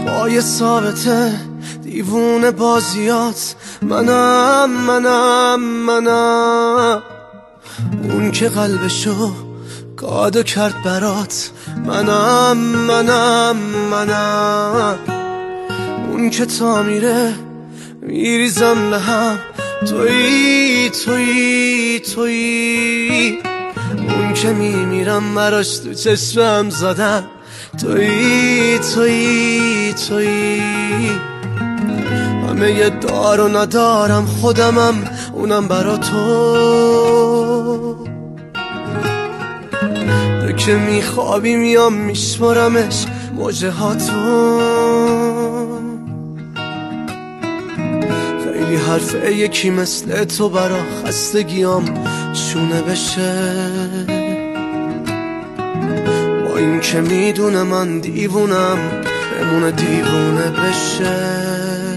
پای ثابته دیوونه بازیات، منم اون که قلبشو گادو کرد برات، منم اون که تا میره میریزم به هم، تویی اون که میمیرم براش تو چشمم زدم، تویی همه یه دار و ندارم خودمم، اونم برا تو. تو که میخوابی میام میشمارمش موجه هاتو، خیلی حرفه یکی مثل تو برا خستگیام چونه بشه. با این که میدونه من دیوونم بمونه دیوونه بشه.